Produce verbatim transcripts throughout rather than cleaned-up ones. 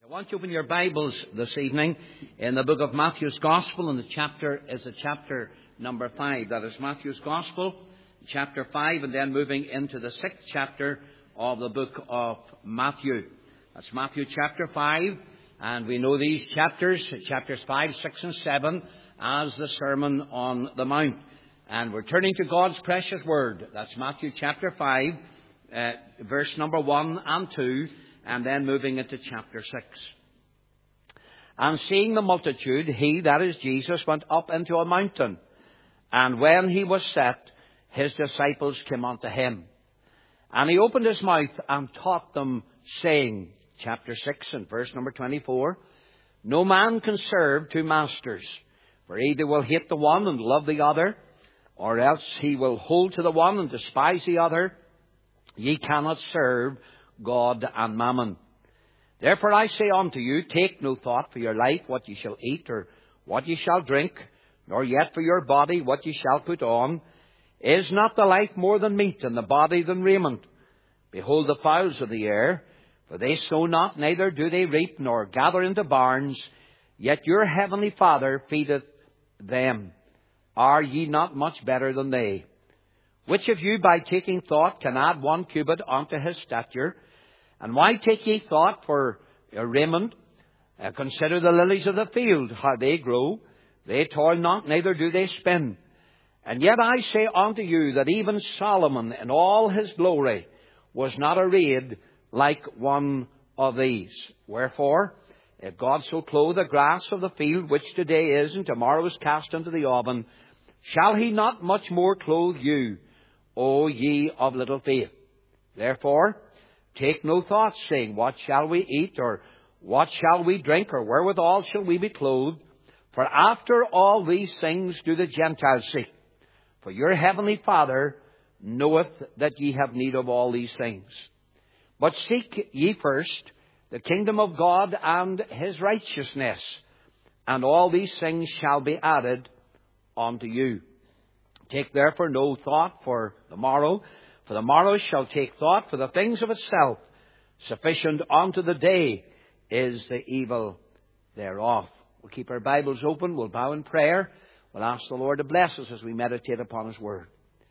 I want you to open your Bibles this evening in the book of Matthew's Gospel, and the chapter is a chapter number five. That is Matthew's Gospel, chapter five, and then moving into the sixth chapter of the book of Matthew. That's Matthew chapter five, and we know these chapters, chapters five, six, and seven, as the Sermon on the Mount. And we're turning to God's precious word. That's Matthew chapter five, uh, verse number one and two. And then moving into chapter six. And seeing the multitude, he, that is Jesus, went up into a mountain. And when he was set, his disciples came unto him. And he opened his mouth and taught them, saying, chapter six and verse number twenty-four, no man can serve two masters, for either will hate the one and love the other, or else he will hold to the one and despise the other. Ye cannot serve God and mammon. Therefore I say unto you, take no thought for your life, what ye shall eat, or what ye shall drink, nor yet for your body, what ye shall put on. Is not the life more than meat, and the body than raiment? Behold the fowls of the air, for they sow not, neither do they reap, nor gather into barns, yet your heavenly Father feedeth them. Are ye not much better than they? Which of you by taking thought can add one cubit unto his stature? And why take ye thought for your raiment? Uh, consider the lilies of the field, how they grow. They toil not, neither do they spin. And yet I say unto you that even Solomon in all his glory was not arrayed like one of these. Wherefore, if God so clothe the grass of the field, which today is and tomorrow is cast into the oven, shall he not much more clothe you, O ye of little faith? Therefore, take no thought, saying, what shall we eat, or what shall we drink, or wherewithal shall we be clothed? For after all these things do the Gentiles seek. For your heavenly Father knoweth that ye have need of all these things. But seek ye first the kingdom of God and his righteousness, and all these things shall be added unto you. Take therefore no thought for the morrow, for the morrow shall take thought for the things of itself. Sufficient unto the day is the evil thereof. We'll keep our Bibles open. We'll bow in prayer. We'll ask the Lord to bless us as we meditate upon his word.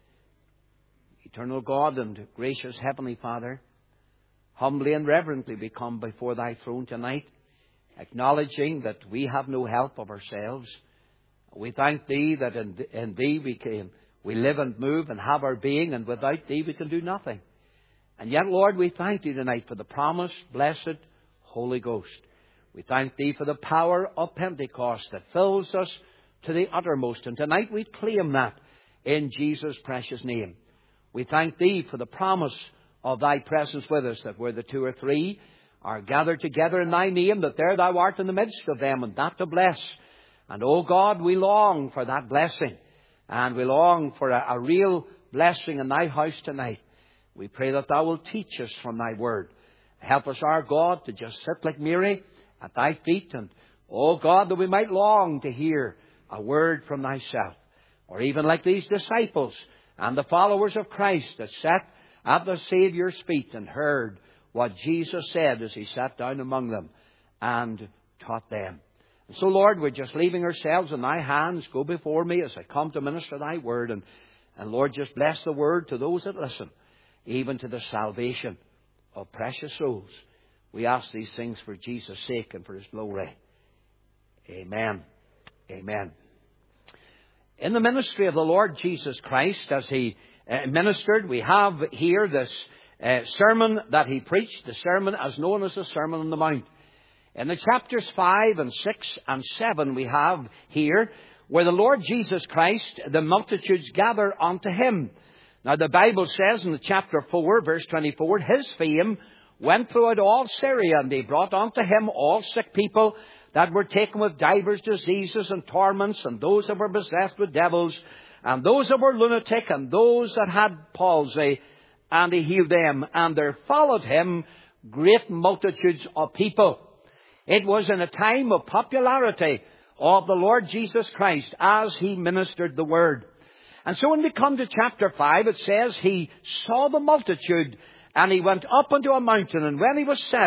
Eternal God and gracious Heavenly Father, humbly and reverently we come before thy throne tonight, acknowledging that we have no help of ourselves. We thank thee that in, in thee we can, we live and move and have our being, and without thee we can do nothing. And yet, Lord, we thank thee tonight for the promised, blessed Holy Ghost. We thank thee for the power of Pentecost that fills us to the uttermost. And tonight we claim that in Jesus' precious name. We thank thee for the promise of thy presence with us, that where the two or three are gathered together in thy name, that there thou art in the midst of them, and that to bless. And, oh God, we long for that blessing. And we long for a, a real blessing in thy house tonight. We pray that thou wilt teach us from thy word. Help us, our God, to just sit like Mary at thy feet. And, oh God, that we might long to hear a word from thyself. Or even like these disciples and the followers of Christ that sat at the Saviour's feet and heard what Jesus said as he sat down among them and taught them. And so, Lord, we're just leaving ourselves in thy hands. Go before me as I come to minister thy word. And, and Lord, just bless the word to those that listen, even to the salvation of precious souls. We ask these things for Jesus' sake and for his glory. Amen. Amen. In the ministry of the Lord Jesus Christ, as he uh, ministered, we have here this uh, sermon that he preached, the sermon as known as the Sermon on the Mount. In the chapters five and six and seven we have here where the Lord Jesus Christ, the multitudes gather unto him. Now the Bible says in the chapter four, verse twenty-four, his fame went throughout all Syria, and they brought unto him all sick people that were taken with divers diseases and torments, and those that were possessed with devils, and those that were lunatic, and those that had palsy, and he healed them. And there followed him great multitudes of people. It was in a time of popularity of the Lord Jesus Christ as he ministered the word. And so when we come to chapter five, it says he saw the multitude, and he went up unto a mountain, and when he was set,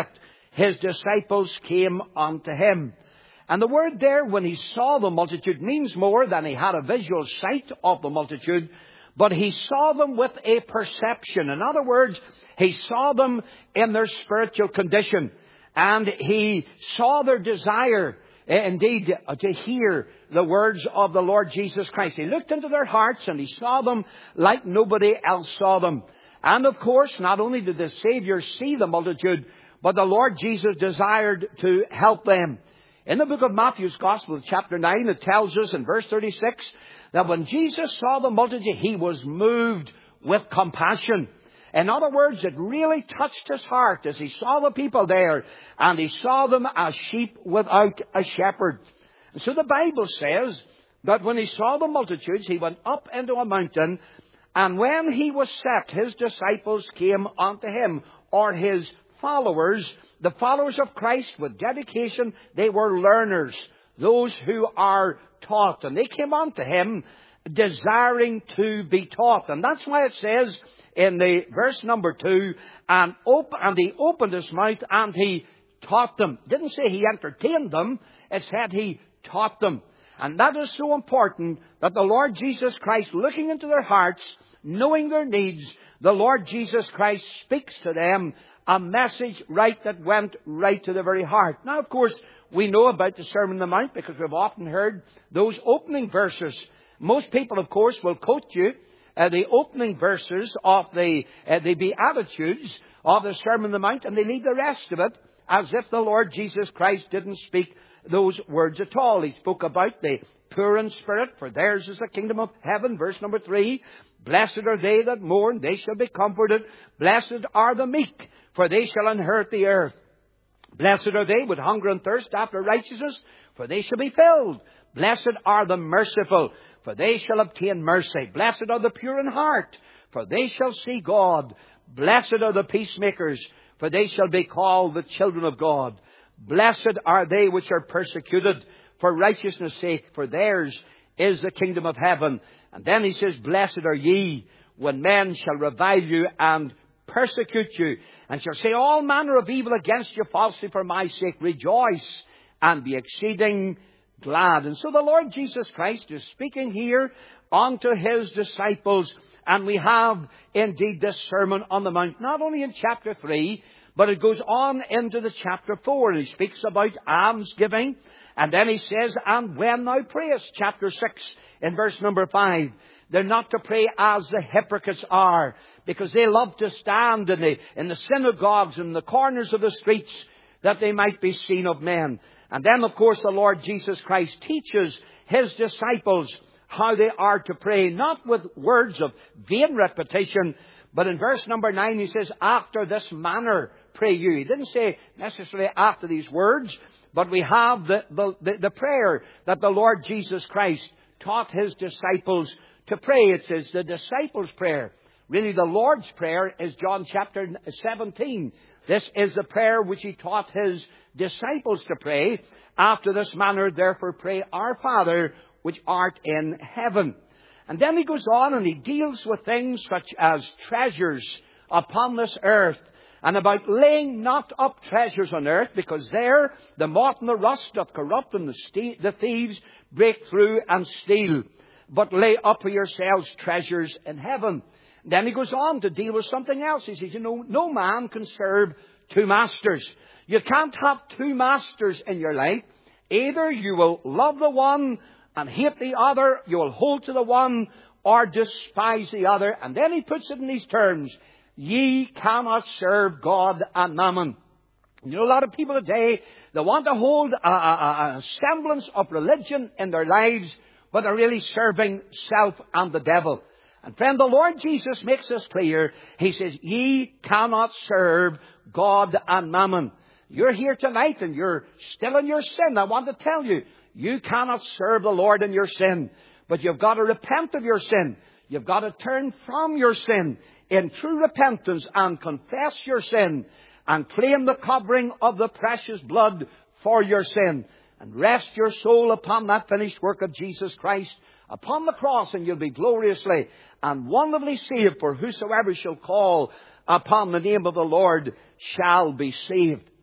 his disciples came unto him. And the word there, when he saw the multitude, means more than he had a visual sight of the multitude, but he saw them with a perception. In other words, he saw them in their spiritual condition, and he saw their desire, indeed, to hear the words of the Lord Jesus Christ. He looked into their hearts, and he saw them like nobody else saw them. And of course, not only did the Savior see the multitude, but the Lord Jesus desired to help them. In the book of Matthew's Gospel, chapter nine, it tells us in verse thirty-six that when Jesus saw the multitude, he was moved with compassion. In other words, it really touched his heart as he saw the people there, and he saw them as sheep without a shepherd. And so the Bible says that when he saw the multitudes, he went up into a mountain, and when he was set, his disciples came unto him, or his followers, the followers of Christ with dedication. They were learners, those who are taught. And they came unto him desiring to be taught. And that's why it says in the verse number two, and, op- and he opened his mouth and he taught them. It didn't say he entertained them. It said he taught them. And that is so important, that the Lord Jesus Christ, looking into their hearts, knowing their needs, the Lord Jesus Christ speaks to them a message right that went right to the very heart. Now, of course, we know about the Sermon on the Mount because we've often heard those opening verses. Most people, of course, will quote you uh, the opening verses of the, uh, the Beatitudes of the Sermon on the Mount, and they leave the rest of it as if the Lord Jesus Christ didn't speak those words at all. He spoke about the poor in spirit, for theirs is the kingdom of heaven. Verse number three, blessed are they that mourn, they shall be comforted. Blessed are the meek, for they shall inherit the earth. Blessed are they which hunger and thirst after righteousness, for they shall be filled. Blessed are the merciful, for they shall obtain mercy. Blessed are the pure in heart, for they shall see God. Blessed are the peacemakers, for they shall be called the children of God. Blessed are they which are persecuted for righteousness' sake, for theirs is the kingdom of heaven. And then he says, blessed are ye when men shall revile you and persecute you, and shall say all manner of evil against you falsely for my sake. Rejoice and be exceeding glad. And so the Lord Jesus Christ is speaking here unto his disciples, and we have indeed this Sermon on the Mount, not only in chapter three, but it goes on into the chapter four, and he speaks about almsgiving, and then he says, and when thou prayest, chapter six, in verse number five, they're not to pray as the hypocrites are, because they love to stand in the, in the synagogues and the corners of the streets, that they might be seen of men. And then, of course, the Lord Jesus Christ teaches his disciples how they are to pray, not with words of vain repetition, but in verse number nine he says, after this manner pray you. He didn't say necessarily after these words, but we have the, the, the, the prayer that the Lord Jesus Christ taught his disciples to pray. It says the disciples' prayer. Really, the Lord's Prayer is John chapter seventeen. This is the prayer which he taught his disciples to pray. After this manner, therefore, pray, our Father, which art in heaven. And then he goes on and he deals with things such as treasures upon this earth, and about laying not up treasures on earth, because there the moth and the rust doth corrupt, and the, ste- the thieves break through and steal. But lay up for yourselves treasures in heaven. Then he goes on to deal with something else. He says, you know, no man can serve two masters. You can't have two masters in your life. Either you will love the one and hate the other, you will hold to the one, or despise the other. And then he puts it in these terms. Ye cannot serve God and mammon. You know, a lot of people today, they want to hold a, a, a semblance of religion in their lives, but they're really serving self and the devil. And friend, the Lord Jesus makes this clear. He says, ye cannot serve God and mammon. You're here tonight and you're still in your sin. I want to tell you, you cannot serve the Lord in your sin. But you've got to repent of your sin. You've got to turn from your sin in true repentance and confess your sin and claim the covering of the precious blood for your sin. And rest your soul upon that finished work of Jesus Christ upon the cross, and you'll be gloriously and wonderfully saved. For whosoever shall call upon the name of the Lord shall be saved.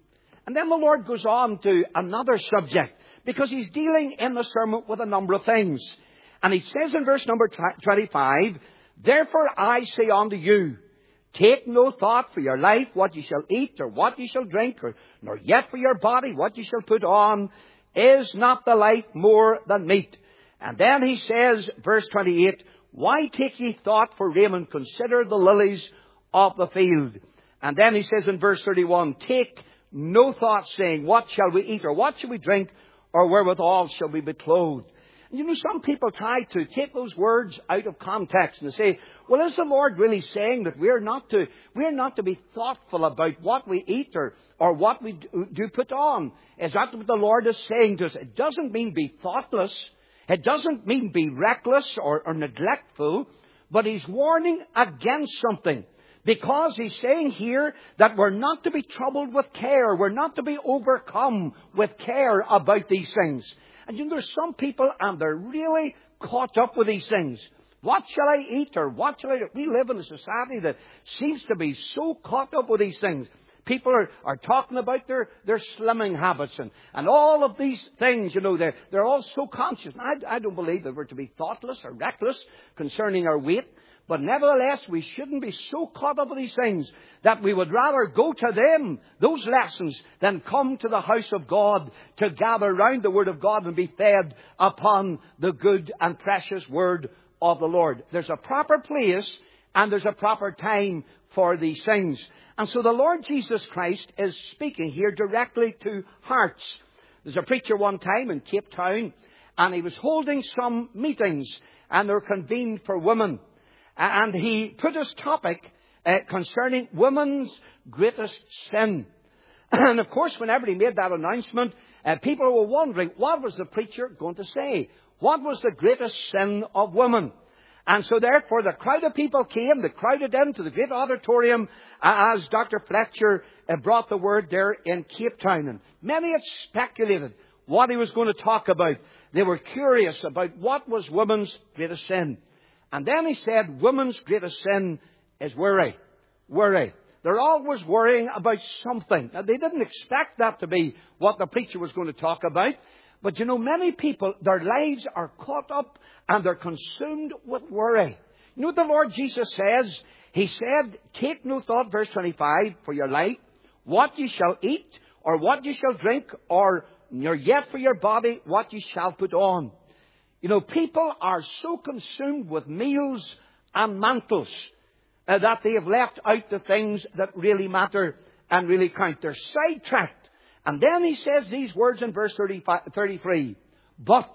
And then the Lord goes on to another subject, because He's dealing in the sermon with a number of things. And He says in verse number twenty-five, "Therefore I say unto you, take no thought for your life, what ye shall eat, or what ye shall drink, or nor yet for your body, what ye shall put on. Is not the life more than meat?" And then He says, verse twenty-eight, "Why take ye thought for raiment? Consider the lilies of the field." And then He says in verse thirty-one, "Take no thought, saying, what shall we eat, or what shall we drink, or wherewithal shall we be clothed?" And you know, some people try to take those words out of context and say, well, is the Lord really saying that we're not to, we're not to be thoughtful about what we eat or, or what we do put on? Is that what the Lord is saying to us? It doesn't mean be thoughtless. It doesn't mean be reckless or, or neglectful. But He's warning against something. Because He's saying here that we're not to be troubled with care. We're not to be overcome with care about these things. And you know, there's some people, and they're really caught up with these things. What shall I eat, or what shall I do? We live in a society that seems to be so caught up with these things. People are, are talking about their, their slimming habits and, and all of these things, you know, they're, they're all so conscious. And I, I don't believe that we're to be thoughtless or reckless concerning our weight. But nevertheless, we shouldn't be so caught up with these things that we would rather go to them, those lessons, than come to the house of God to gather round the Word of God and be fed upon the good and precious Word of the Lord. There's a proper place and there's a proper time for these things. And so the Lord Jesus Christ is speaking here directly to hearts. There's a preacher one time in Cape Town, and he was holding some meetings, and they were convened for women. And he put his topic uh, concerning women's greatest sin. And of course, whenever he made that announcement, uh, people were wondering, what was the preacher going to say? What was the greatest sin of women? And so therefore, the crowd of people came, they crowded into the great auditorium uh, as Doctor Fletcher uh, brought the word there in Cape Town. And many had speculated what he was going to talk about. They were curious about what was women's greatest sin. And then he said, women's greatest sin is worry. Worry. They're always worrying about something. Now, they didn't expect that to be what the preacher was going to talk about. But you know, many people, their lives are caught up and they're consumed with worry. You know what the Lord Jesus says? He said, take no thought, verse twenty-five, for your life, what ye shall eat, or what ye shall drink, or nor yet for your body, what ye shall put on. You know, people are so consumed with meals and mantles uh, that they have left out the things that really matter and really count. They're sidetracked. And then he says these words in verse thirty-three. But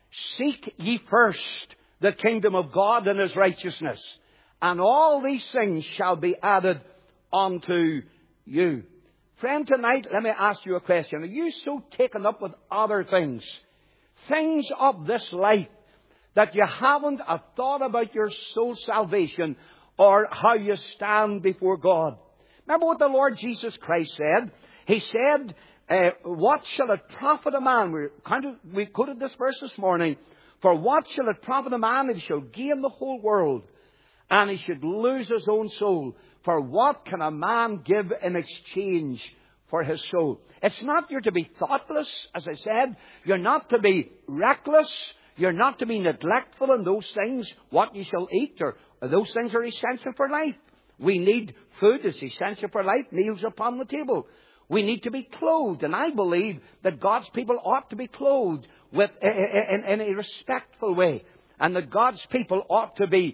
seek ye first the kingdom of God and His righteousness, and all these things shall be added unto you. Friend, tonight, let me ask you a question. Are you so taken up with other things? Things of this life, that you haven't a thought about your soul salvation or how you stand before God. Remember what the Lord Jesus Christ said? He said, uh, what shall it profit a man? We, kind of, we quoted this verse this morning. For what shall it profit a man if he shall gain the whole world and he should lose his own soul? For what can a man give in exchange for his soul? It's not you're to be thoughtless, as I said. You're not to be reckless. You're not to be neglectful in those things, what you shall eat, or, or those things are essential for life. We need food, it's essential for life, meals upon the table. We need to be clothed, and I believe that God's people ought to be clothed with in, in a respectful way. And that God's people ought to be,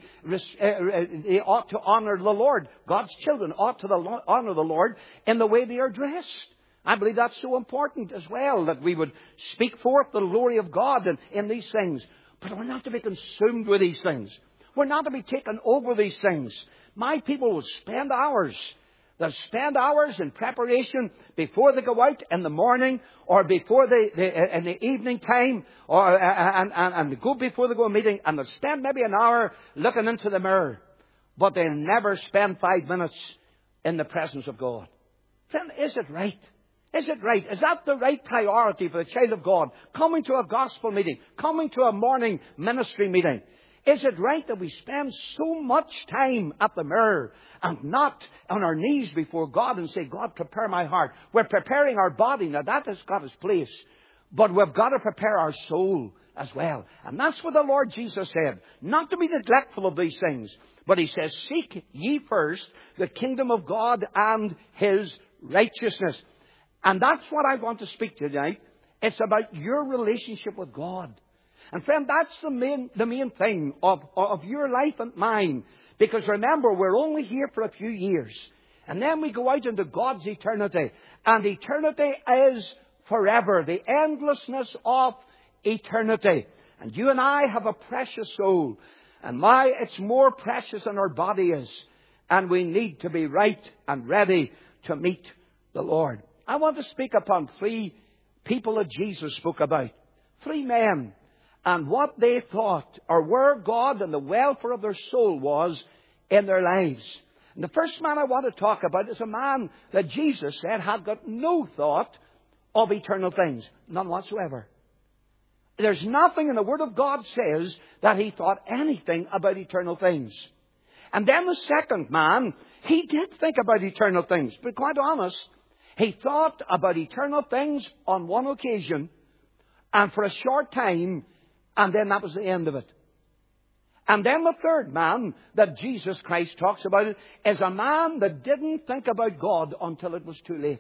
they ought to honor the Lord. God's children ought to honor the Lord in the way they are dressed. I believe that's so important as well, that we would speak forth the glory of God in, in these things. But we're not to be consumed with these things. We're not to be taken over these things. My people will spend hours. They'll spend hours in preparation before they go out in the morning, or before they, they in the evening time, or and, and, and go before they go to a meeting, and they'll spend maybe an hour looking into the mirror, but they'll never spend five minutes in the presence of God. Then is it right? Is it right? Is that the right priority for the child of God? Coming to a gospel meeting, coming to a morning ministry meeting. Is it right that we spend so much time at the mirror and not on our knees before God and say, God, prepare my heart? We're preparing our body. Now, that has got its place. But we've got to prepare our soul as well. And that's what the Lord Jesus said. Not to be neglectful of these things. But He says, seek ye first the kingdom of God and His righteousness. And that's what I want to speak to tonight. It's about your relationship with God. And friend, that's the main, the main thing of, of your life and mine. Because remember, we're only here for a few years. And then we go out into God's eternity. And eternity is forever. The endlessness of eternity. And you and I have a precious soul. And my, it's more precious than our body is. And we need to be right and ready to meet the Lord. I want to speak upon three people that Jesus spoke about. Three men. And what they thought, or where God and the welfare of their soul was in their lives. And the first man I want to talk about is a man that Jesus said had got no thought of eternal things. None whatsoever. There's nothing in the Word of God says that he thought anything about eternal things. And then the second man, he did think about eternal things. But quite honest, he thought about eternal things on one occasion and for a short time, and then that was the end of it. And then the third man that Jesus Christ talks about it is a man that didn't think about God until it was too late.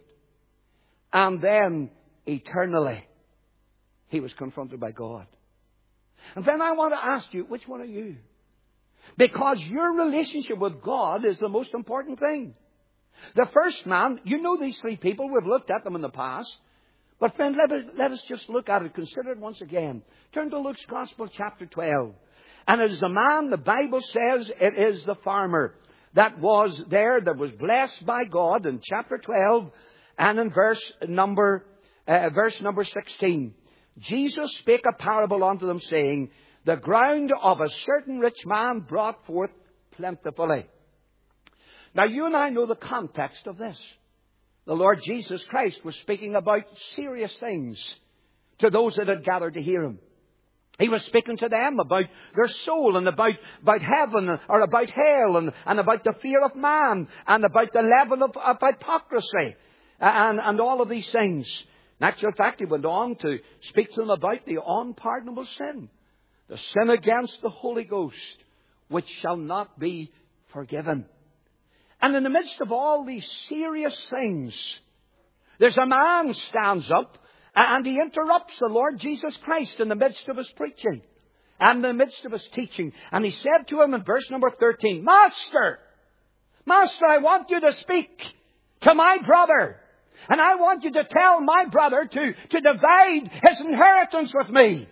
And then eternally, he was confronted by God. And then I want to ask you, which one are you? Because your relationship with God is the most important thing. The first man, you know these three people. We've looked at them in the past. But friend, let us, let us just look at it. Consider it once again. Turn to Luke's Gospel, chapter twelve. And it is the man, the Bible says, it is the farmer that was there, that was blessed by God in chapter twelve. And in verse number, uh, verse number sixteen. Jesus spake a parable unto them, saying, the ground of a certain rich man brought forth plentifully. Now, you and I know the context of this. The Lord Jesus Christ was speaking about serious things to those that had gathered to hear Him. He was speaking to them about their soul and about, about heaven or about hell and, and about the fear of man and about the level of, of hypocrisy and, and all of these things. In actual fact, He went on to speak to them about the unpardonable sin. The sin against the Holy Ghost, which shall not be forgiven. And in the midst of all these serious things, there's a man stands up and he interrupts the Lord Jesus Christ in the midst of His preaching and in the midst of His teaching. And he said to him in verse number thirteen, Master, Master, I want you to speak to my brother. And I want you to tell my brother to, to divide his inheritance with me.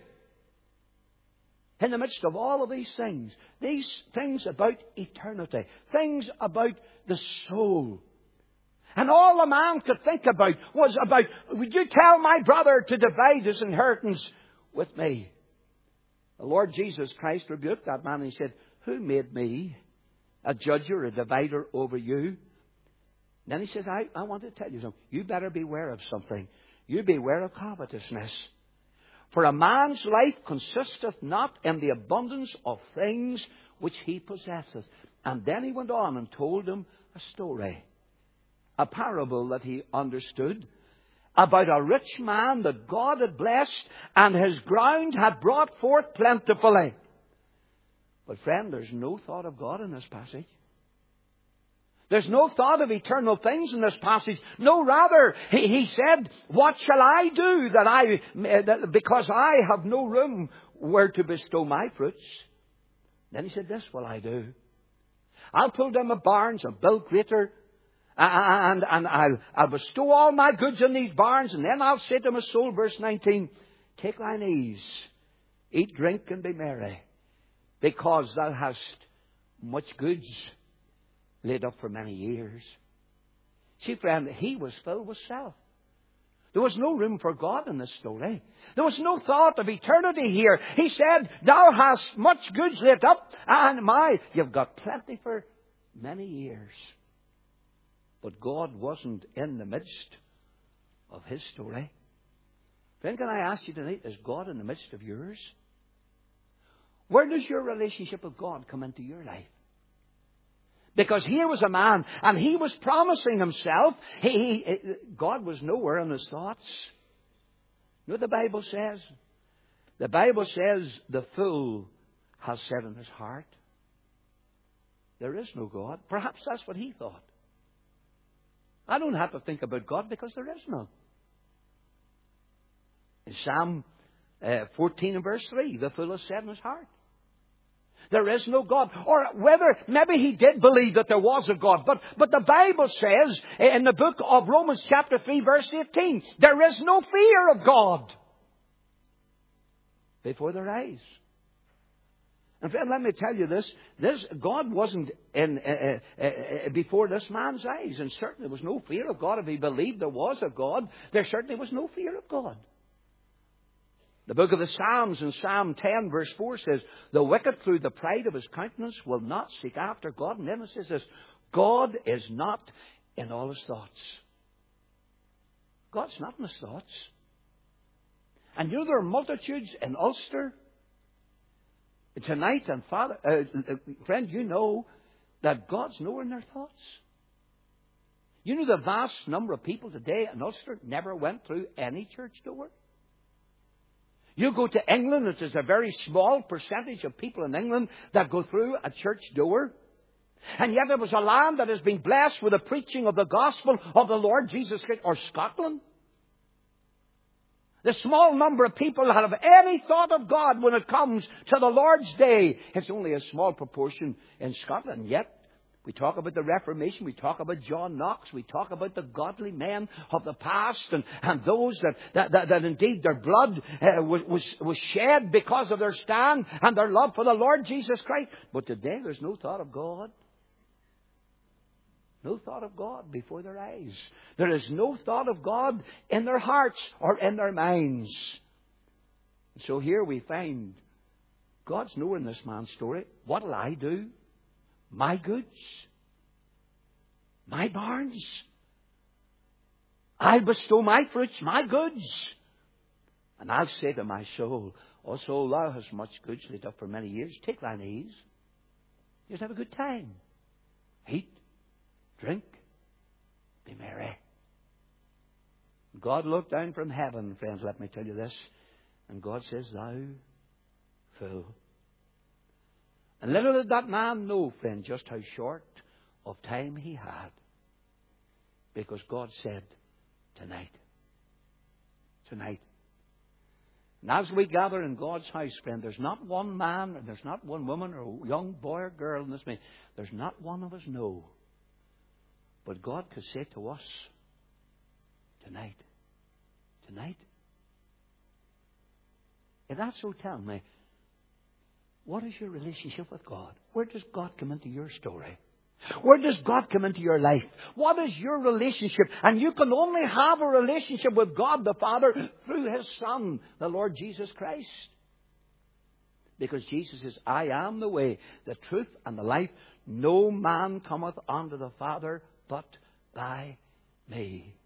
In the midst of all of these things, these things about eternity, things about the soul. And all the man could think about was about, would you tell my brother to divide his inheritance with me? The Lord Jesus Christ rebuked that man and He said, who made me a judge or a divider over you? And then He says, I, I want to tell you something. You better beware of something. You beware of covetousness. For a man's life consisteth not in the abundance of things which he possesseth. And then He went on and told him a story, a parable that he understood, about a rich man that God had blessed and his ground had brought forth plentifully. But friend, there's no thought of God in this passage. There's no thought of eternal things in this passage. No, rather, he, he said, what shall I do that I, that, because I have no room where to bestow my fruits? Then He said, this will I do. I'll pull down my barns and build greater, and, and I'll, I'll bestow all my goods in these barns, and then I'll say to my soul, verse nineteen, take thine ease, eat, drink, and be merry, because thou hast much goods laid up for many years. See, friend, he was filled with self. There was no room for God in this story. There was no thought of eternity here. He said, thou hast much goods laid up, and my, you've got plenty for many years. But God wasn't in the midst of his story. Friend, can I ask you tonight, is God in the midst of yours? Where does your relationship with God come into your life? Because here was a man, and he was promising himself. He, he, God was nowhere in his thoughts. You know what the Bible says? The Bible says the fool has said in his heart, there is no God. Perhaps that's what he thought. I don't have to think about God because there is none. In Psalm uh, fourteen and verse three, the fool has said in his heart, there is no God. Or whether, maybe he did believe that there was a God. But, but the Bible says in the book of Romans chapter three verse eighteen, there is no fear of God before their eyes. And friend, let me tell you this. This God wasn't in uh, uh, uh, before this man's eyes. And certainly there was no fear of God. If he believed there was a God, there certainly was no fear of God. The book of the Psalms in Psalm ten verse four says, the wicked through the pride of his countenance will not seek after God. And then it says this, God is not in all his thoughts. God's not in his thoughts. And you know there are multitudes in Ulster tonight, and Father, uh, friend, you know that God's nowhere in their thoughts. You know the vast number of people today in Ulster never went through any church door. You go to England, it is a very small percentage of people in England that go through a church door. And yet it was a land that has been blessed with the preaching of the gospel of the Lord Jesus Christ. Or Scotland. The small number of people that have any thought of God when it comes to the Lord's Day. It's only a small proportion in Scotland. Yet we talk about the Reformation. We talk about John Knox. We talk about the godly men of the past. And, and those that, that, that, that indeed their blood uh, was, was, was shed because of their stand and their love for the Lord Jesus Christ. But today there's no thought of God. No thought of God before their eyes. There is no thought of God in their hearts or in their minds. So here we find God's nowhere in this man's story. What'll I do? My goods? My barns? I'll bestow my fruits, my goods. And I'll say to my soul, O soul, thou hast much goods laid up for many years. Take thine ease. Just have a good time. Eat. Drink, be merry. God looked down from heaven, friends, let me tell you this. And God says, thou fool. And little did that man know, friend, just how short of time he had. Because God said, tonight. Tonight. And as we gather in God's house, friend, there's not one man, and there's not one woman, or young boy or girl in this meeting. There's not one of us know. But God could say to us, tonight, tonight. If that's so, tell me, what is your relationship with God? Where does God come into your story? Where does God come into your life? What is your relationship? And you can only have a relationship with God the Father through His Son, the Lord Jesus Christ. Because Jesus says, I am the way, the truth, and the life. No man cometh unto the Father but by me.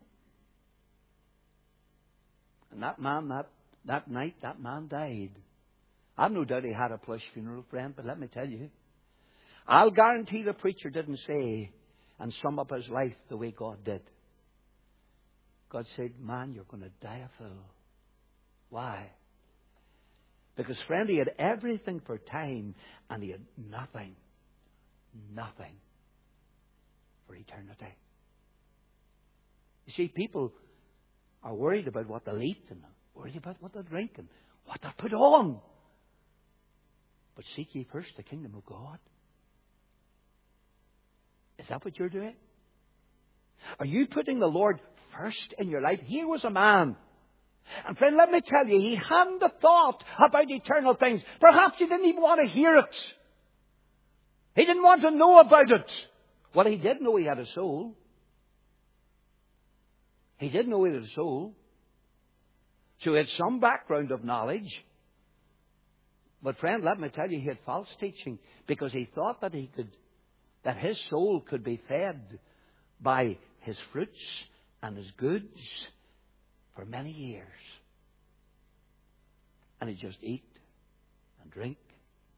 And that man, that, that night, that man died. I've no doubt he had a plush funeral, friend, but let me tell you, I'll guarantee the preacher didn't say and sum up his life the way God did. God said, man, you're going to die a fool. Why? Because, friend, he had everything for time and he had nothing, nothing for eternity. You see, people are worried about what they'll eat and worried about what they'll drink and what they'll put on. But seek ye first the kingdom of God. Is that what you're doing? Are you putting the Lord first in your life? Here was a man. And friend, let me tell you, he hadn't a thought about eternal things. Perhaps he didn't even want to hear it. He didn't want to know about it. Well, he did know he had a soul. He did know he had a soul. So he had some background of knowledge. But friend, let me tell you, he had false teaching because he thought that he could, that his soul could be fed by his fruits and his goods for many years. And he'd just eat and drink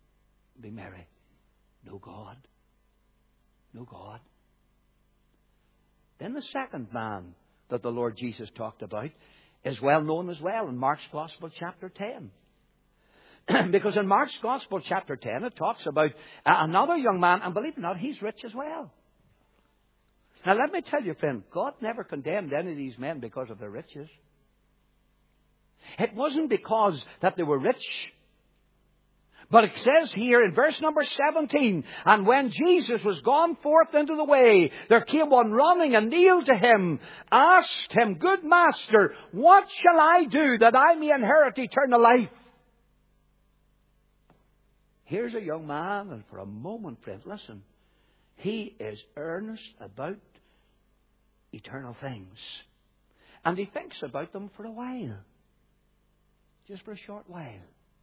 be merry. No God. No God. Then the second man that the Lord Jesus talked about is well known as well in Mark's Gospel, chapter ten. Because in Mark's Gospel, chapter ten, it talks about another young man, and believe it or not, he's rich as well. Now, let me tell you, friend, God never condemned any of these men because of their riches. It wasn't because that they were rich. But it says here in verse number seventeen, and when Jesus was gone forth into the way, there came one running and kneeled to him, asked him, Good Master, what shall I do that I may inherit eternal life? Here's a young man, and for a moment, friend, listen, he is earnest about eternal things. And he thinks about them for a while. Just for a short while.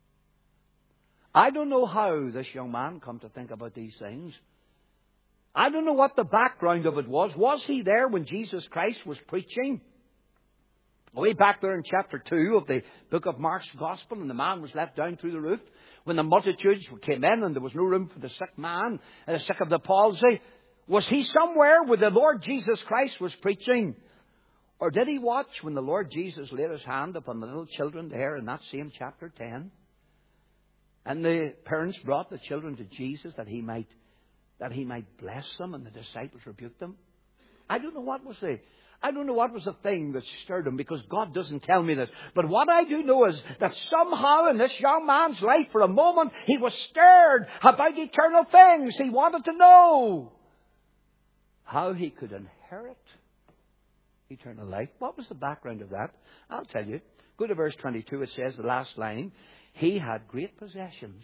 I don't know how this young man come to think about these things. I don't know what the background of it was. Was he there when Jesus Christ was preaching? Way back there in chapter two of the book of Mark's Gospel, and the man was let down through the roof. When the multitudes came in and there was no room for the sick man, uh, sick of the palsy, was he somewhere where the Lord Jesus Christ was preaching? Or did he watch when the Lord Jesus laid his hand upon the little children there in that same chapter ten? And the parents brought the children to Jesus that he might that he might bless them, and the disciples rebuked them. I don't know what was the I don't know what was the thing that stirred him, because God doesn't tell me this. But what I do know is that somehow in this young man's life, for a moment, he was stirred about eternal things. He wanted to know how he could inherit eternal life. What was the background of that? I'll tell you. Go to verse twenty-two. It says, the last line, he had great possessions.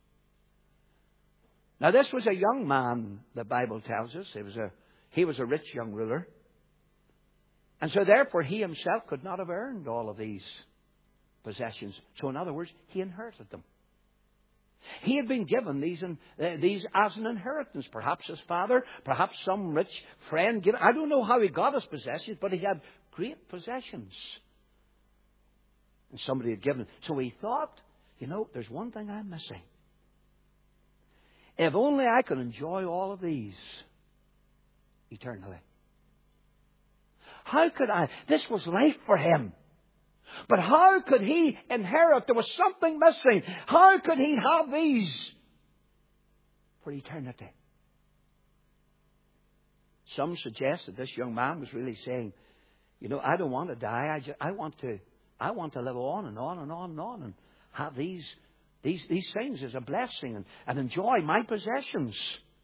Now this was a young man, the Bible tells us. He was a, he was a rich young ruler. And so therefore he himself could not have earned all of these possessions. So in other words, he inherited them. He had been given these, in, uh, these as an inheritance. Perhaps his father, perhaps some rich friend. Given, I don't know how he got his possessions, but he had great possessions. And somebody had given. So he thought, you know, there's one thing I'm missing. If only I could enjoy all of these eternally. How could I? This was life for him. But how could he inherit? There was something missing. How could he have these for eternity? Some suggest that this young man was really saying, you know, I don't want to die. I, just, I want to I want to live on and on and on and on and have these these, these things as a blessing and, and enjoy my possessions.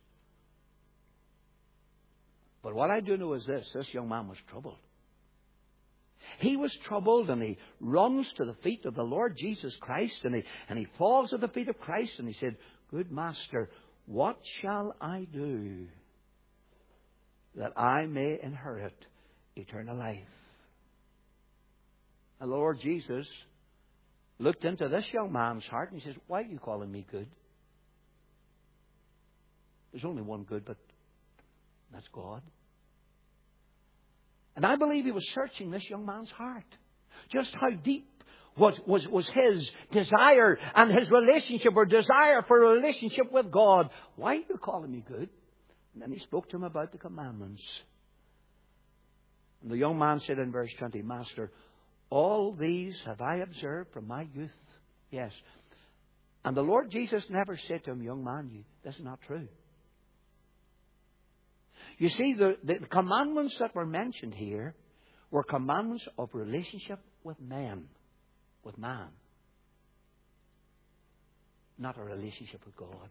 But what I do know is this. This young man was troubled. He was troubled, and he runs to the feet of the Lord Jesus Christ, and he, and he falls at the feet of Christ, and he said, Good Master, what shall I do that I may inherit eternal life? And the Lord Jesus looked into this young man's heart, and he says, Why are you calling me good? There's only one good, but that's God. And I believe he was searching this young man's heart. Just how deep was, was, was his desire and his relationship or desire for a relationship with God. Why are you calling me good? And then he spoke to him about the commandments. And the young man said in verse twenty, Master, all these have I observed from my youth. Yes. And the Lord Jesus never said to him, Young man, you, this is not true. You see, the, the commandments that were mentioned here were commandments of relationship with men, with man. Not a relationship with God.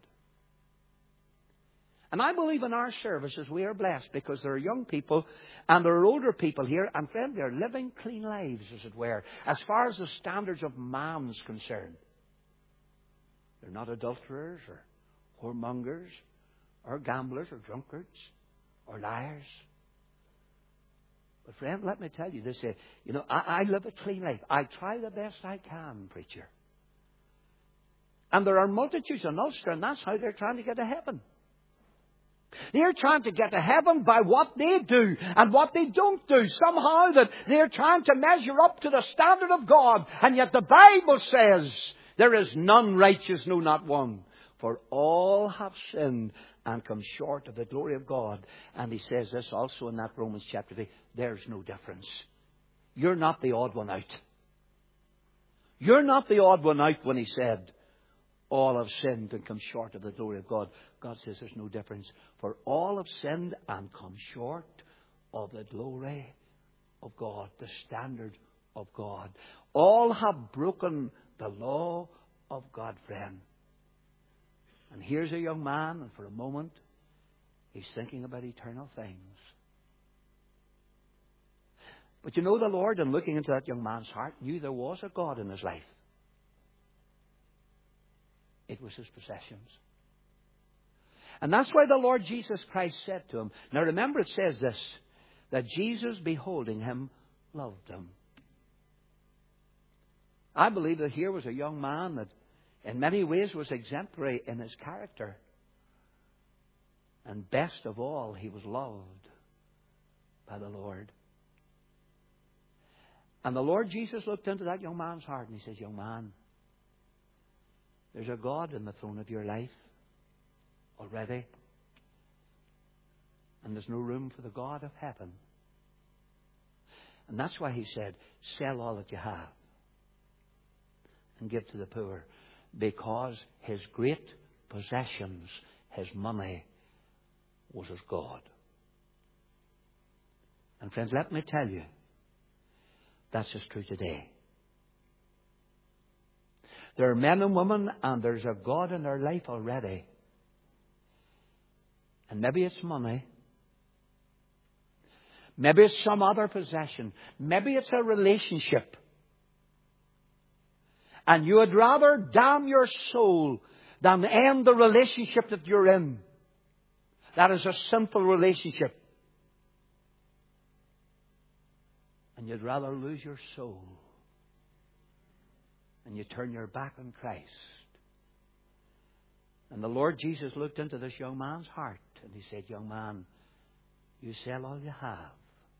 And I believe in our services we are blessed because there are young people and there are older people here, and friend, they're living clean lives, as it were, as far as the standards of man's concerned. They're not adulterers or whoremongers or gamblers or drunkards or liars. But friend, let me tell you this. Uh, you know, I, I live a clean life. I try the best I can, preacher. And there are multitudes in Ulster, and that's how they're trying to get to heaven. They're trying to get to heaven by what they do and what they don't do. Somehow that they're trying to measure up to the standard of God. And yet the Bible says there is none righteous, no, not one. For all have sinned and come short of the glory of God. And he says this also in that Romans chapter three. There's no difference. You're not the odd one out. You're not the odd one out when he said, all have sinned and come short of the glory of God. God says there's no difference. For all have sinned and come short of the glory of God, the standard of God. All have broken the law of God, friend. And here's a young man, and for a moment, he's thinking about eternal things. But you know, the Lord, in looking into that young man's heart, knew there was a God in his life. It was his possessions. And that's why the Lord Jesus Christ said to him, now remember it says this, that Jesus, beholding him, loved him. I believe that here was a young man that in many ways was exemplary in his character. And best of all, he was loved by the Lord. And the Lord Jesus looked into that young man's heart and he says, young man, there's a God in the throne of your life already. And there's no room for the God of heaven. And that's why he said, sell all that you have and give to the poor. Because his great possessions, his money, was his God. And friends, let me tell you, that's just true today. There are men and women, and there's a God in their life already. And maybe it's money. Maybe it's some other possession. Maybe it's a relationship. And you would rather damn your soul than end the relationship that you're in. That is a sinful relationship. And you'd rather lose your soul. And you turn your back on Christ. And the Lord Jesus looked into this young man's heart. And he said, young man, you sell all you have.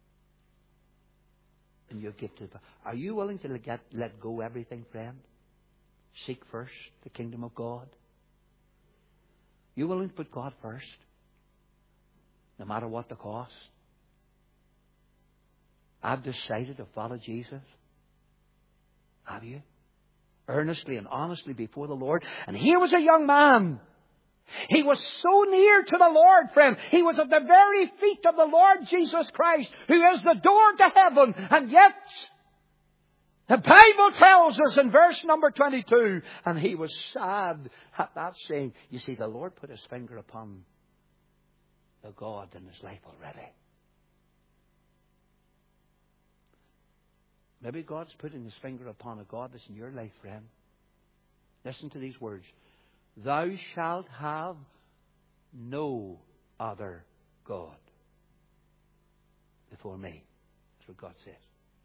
And you give to the... Are you willing to let, let go everything, friend? Seek first the kingdom of God. You willing to put God first? No matter what the cost? I've decided to follow Jesus. Have you? Earnestly and honestly before the Lord. And here was a young man. He was so near to the Lord, friend. He was at the very feet of the Lord Jesus Christ, who is the door to heaven. And yet, the Bible tells us in verse number twenty-two, and he was sad at that saying. You see, the Lord put his finger upon the God in his life already. Maybe God's putting his finger upon a God that's in your life, friend. Listen to these words. Thou shalt have no other God before me. That's what God says.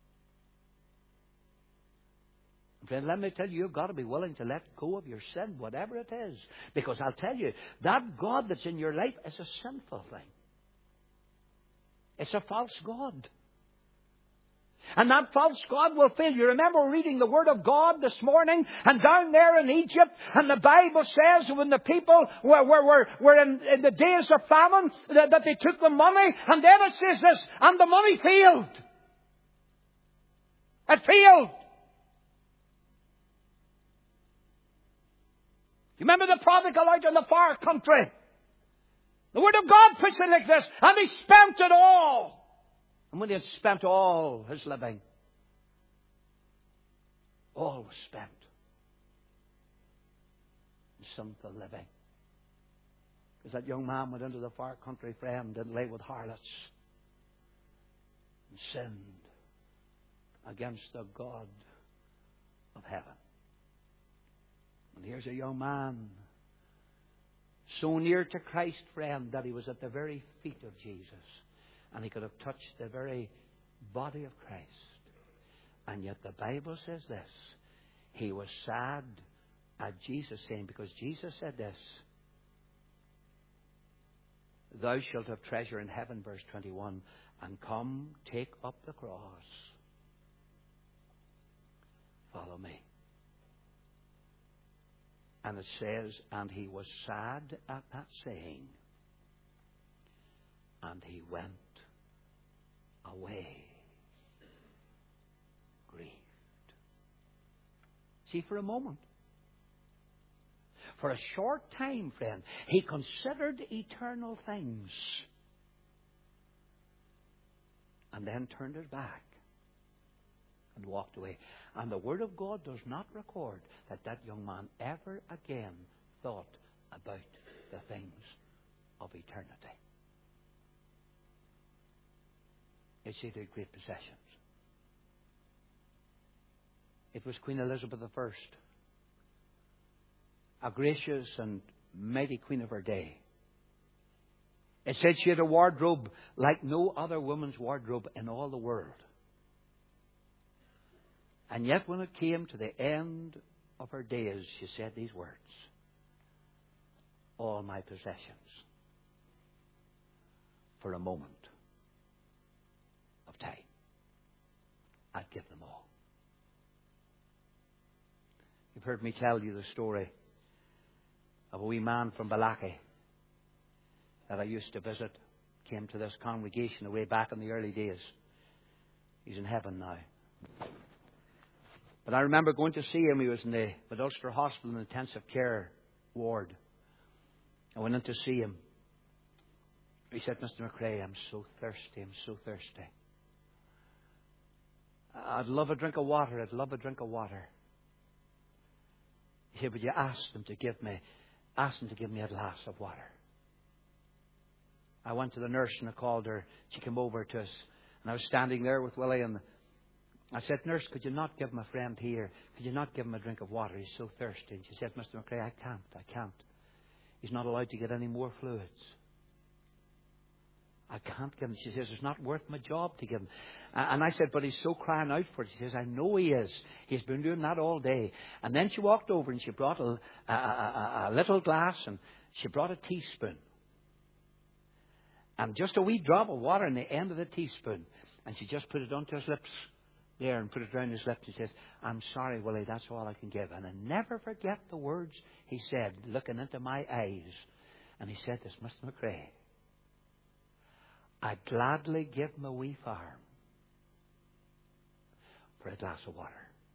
And friend, let me tell you, you've got to be willing to let go of your sin, whatever it is. Because I'll tell you, that God that's in your life is a sinful thing. It's a false God. And that false God will fail. You remember reading the Word of God this morning, and down there in Egypt, and the Bible says when the people were, were, were, were in, in the days of famine, that, that they took the money, and then it says this, and the money failed. It failed. You remember the prodigal out in the far country? The Word of God puts it like this, and he spent it all. And when he had spent all his living, all was spent in sinful living. Because that young man went into the far country, friend, and lay with harlots and sinned against the God of heaven. And here's a young man so near to Christ, friend, that he was at the very feet of Jesus. And he could have touched the very body of Christ. And yet the Bible says this. He was sad at Jesus saying, because Jesus said this, thou shalt have treasure in heaven, verse twenty-one, and come, take up the cross. Follow me. And it says, and he was sad at that saying, and he went away grieved. See, for a moment, for a short time, friend, he considered eternal things and then turned his back and walked away. And the Word of God does not record that that young man ever again thought about the things of eternity. You see, they had great possessions. It was Queen Elizabeth the First, a gracious and mighty queen of her day. It said she had a wardrobe like no other woman's wardrobe in all the world. And yet when it came to the end of her days, she said these words, all my possessions, for a moment of time, I'd give them all. You've heard me tell you the story of a wee man from Balaki that I used to visit, came to this congregation way back in the early days. He's in heaven now. But I remember going to see him. He was in the Mid Ulster Hospital in the intensive care ward. I went in to see him. He said, Mister McRae, I'm so thirsty, I'm so thirsty. I'd love a drink of water, I'd love a drink of water. He said, would you ask them to give me, ask them to give me a glass of water? I went to the nurse and I called her. She came over to us. And I was standing there with Willie and I said, nurse, could you not give my friend here, could you not give him a drink of water? He's so thirsty. And she said, Mister McRae, I can't, I can't. He's not allowed to get any more fluids. I can't give him. She says, it's not worth my job to give him. And I said, but he's so crying out for it. She says, I know he is. He's been doing that all day. And then she walked over and she brought a, a, a, a little glass and she brought a teaspoon. And just a wee drop of water in the end of the teaspoon. And she just put it onto his lips there and put it around his lips. She says, I'm sorry, Willie, that's all I can give. And I never forget the words he said, looking into my eyes. And he said this, Mister McRae, I'd gladly give my wee farm for a glass of water.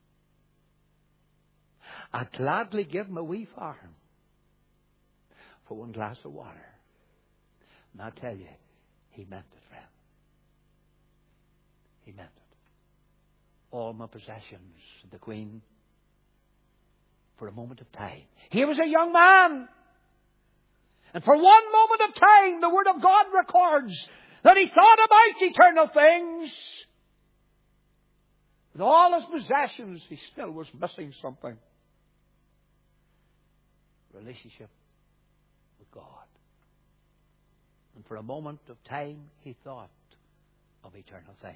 I'd gladly give my wee farm for one glass of water. And I tell you, he meant it, friend. He meant it. All my possessions, the Queen, for a moment of time. He was a young man. And for one moment of time, the Word of God records that he thought about eternal things. With all his possessions, he still was missing something. Relationship with God. And for a moment of time, he thought of eternal things.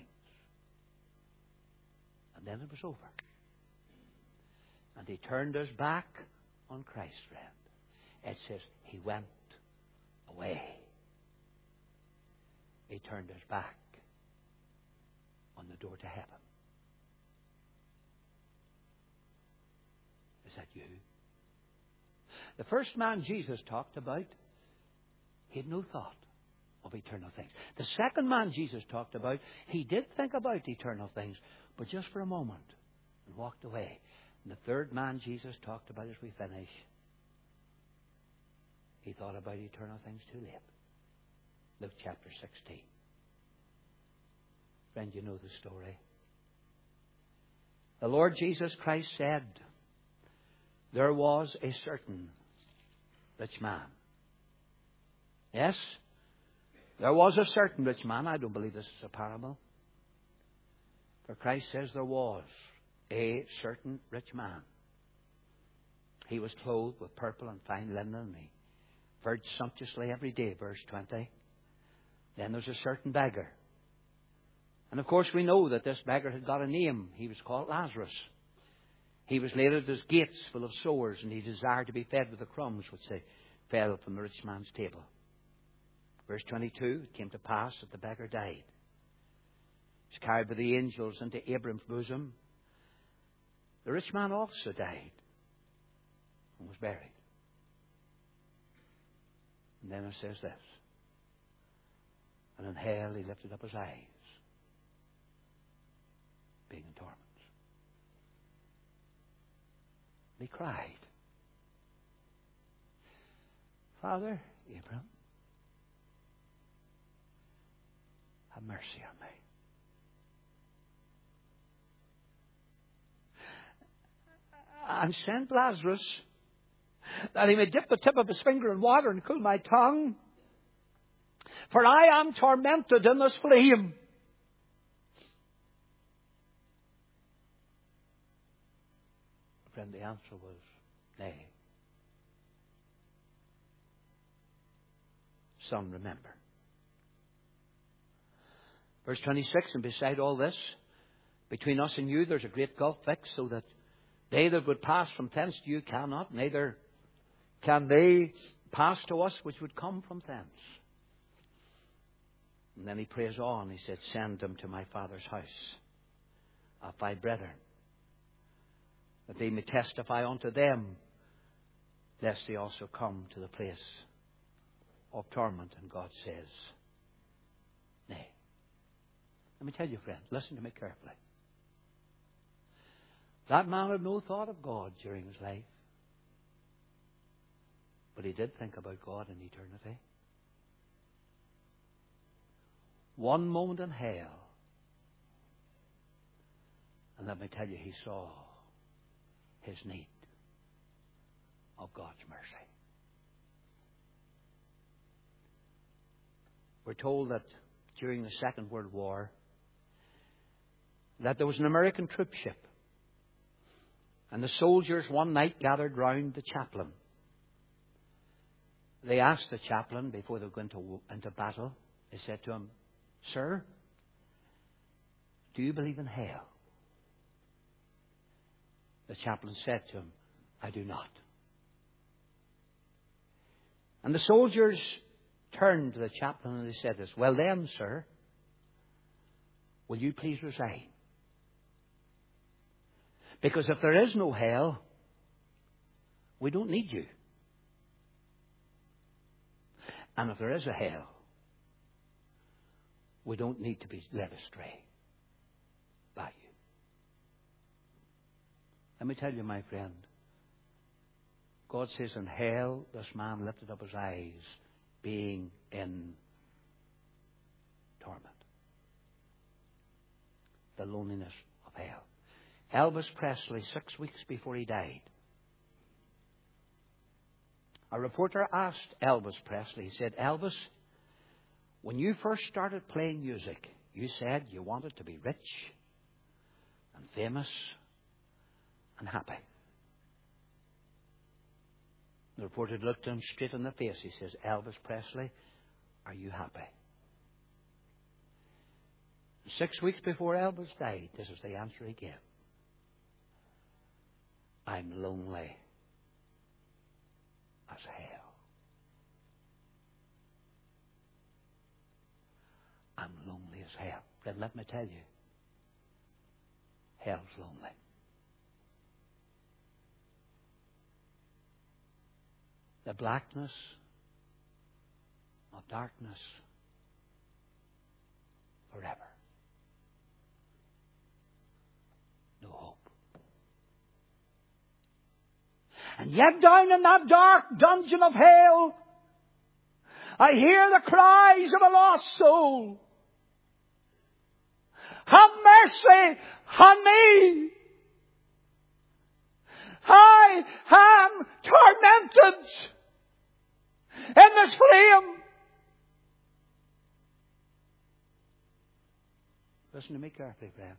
And then it was over. And he turned his back on Christ, friend. It says he went away. He turned his back on the door to heaven. Is that you? The first man Jesus talked about, he had no thought of eternal things. The second man Jesus talked about, he did think about eternal things, but just for a moment, and walked away. And the third man Jesus talked about as we finish, he thought about eternal things too late. Luke chapter sixteen. Friend, you know the story. The Lord Jesus Christ said, there was a certain rich man. Yes, there was a certain rich man. I don't believe this is a parable. For Christ says there was a certain rich man. He was clothed with purple and fine linen, and he fared sumptuously every day, verse twenty. Then there's a certain beggar. And of course we know that this beggar had got a name. He was called Lazarus. He was laid at his gates full of sores, and he desired to be fed with the crumbs which they fell from the rich man's table. Verse twenty-two, it came to pass that the beggar died. He was carried by the angels into Abraham's bosom. The rich man also died and was buried. And then it says this. And in hell he lifted up his eyes, being in torments. And he cried, Father Abraham, have mercy on me. And send Lazarus that he may dip the tip of his finger in water and cool my tongue. For I am tormented in this flame. Friend, the answer was nay. Son, remember. Verse twenty-six, and beside all this, between us and you there's a great gulf fixed, so that they that would pass from thence to you cannot, neither can they pass to us which would come from thence. And then he prays on. He said, send them to my Father's house of thy brethren, that they may testify unto them, lest they also come to the place of torment. And God says, nay. Let me tell you, friend, listen to me carefully. That man had no thought of God during his life. But he did think about God in eternity. One moment in hell. And let me tell you, he saw his need of God's mercy. We're told that during the Second World War, that there was an American troop ship. And the soldiers one night gathered round the chaplain. They asked the chaplain before they were going to, into battle, they said to him, Sir, do you believe in hell? The chaplain said to him, I do not. And the soldiers turned to the chaplain and they said this, well then, sir, will you please resign? Because if there is no hell, we don't need you. And if there is a hell, we don't need to be led astray by you. Let me tell you, my friend, God says in hell, this man lifted up his eyes, being in torment. The loneliness of hell. Elvis Presley, six weeks before he died, a reporter asked Elvis Presley, he said, Elvis, when you first started playing music, you said you wanted to be rich and famous and happy. The reporter looked him straight in the face. He says, Elvis Presley, are you happy? Six weeks before Elvis died, this is the answer he gave. I'm lonely as hell. I'm lonely as hell. Friend, let me tell you, hell's lonely. The blackness of darkness forever. No hope. And yet down in that dark dungeon of hell, I hear the cries of a lost soul. Have mercy on me. I am tormented in this flame. Listen to me carefully, friend.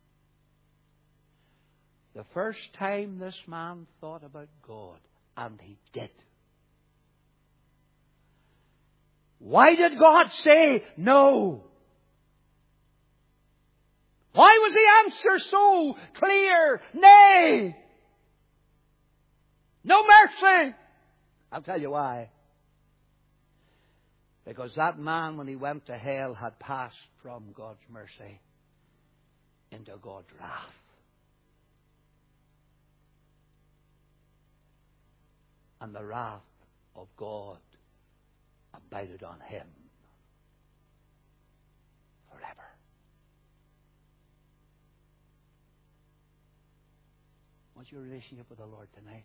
The first time this man thought about God, and he did. Why did God say no? Why was the answer so clear? Nay. No mercy. I'll tell you why. Because that man, when he went to hell, had passed from God's mercy into God's wrath. and the wrath of God abided on him forever. What's your relationship with the Lord tonight?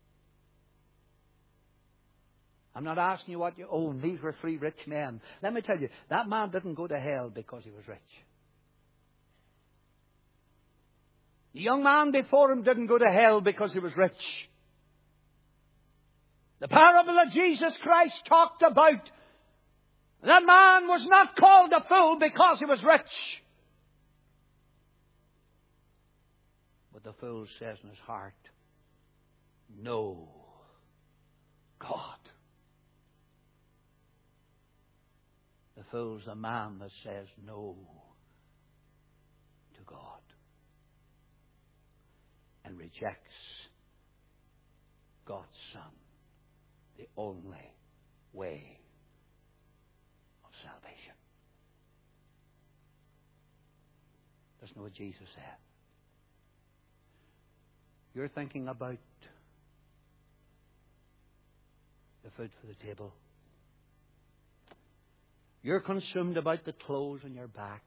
I'm not asking you what you own. These were three rich men. Let me tell you, that man didn't go to hell because he was rich. The young man before him didn't go to hell because he was rich. The parable that Jesus Christ talked about, that man was not called a fool because he was rich. But the fool says in his heart, no, God. The fool's a man that says no to God and rejects God's Son, the only way of salvation. Listen to what Jesus said. You're thinking about the food for the table. You're consumed about the clothes on your back.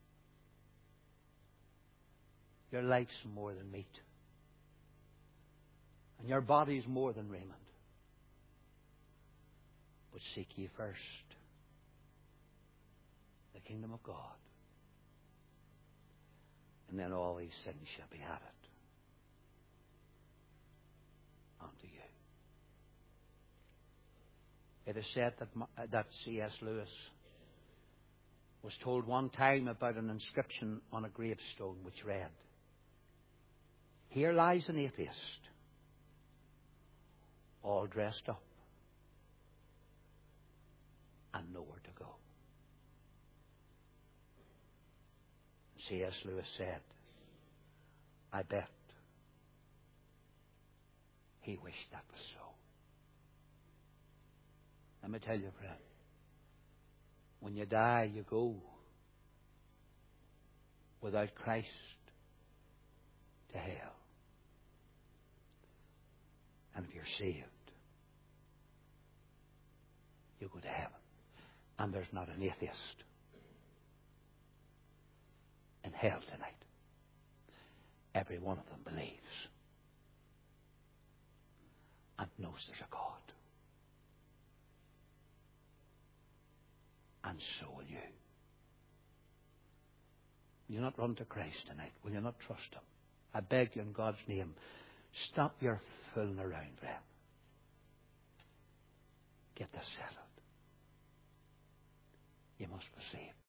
Your life's more than meat. And your body's more than raiment. But seek ye first the kingdom of God, and then all these things shall be added unto you. It is said that, that C S Lewis was told one time about an inscription on a gravestone which read, "Here lies an atheist, all dressed up, and nowhere to go." C S Lewis said, I bet he wished that was so. Let me tell you, friend, when you die, you go without Christ to hell. And if you're saved, you go to heaven. And there's not an atheist in hell tonight. Every one of them believes and knows there's a God. And so will you. Will you not run to Christ tonight? Will you not trust Him? I beg you in God's name, stop your fooling around, friend. Get this settled. You must be saved.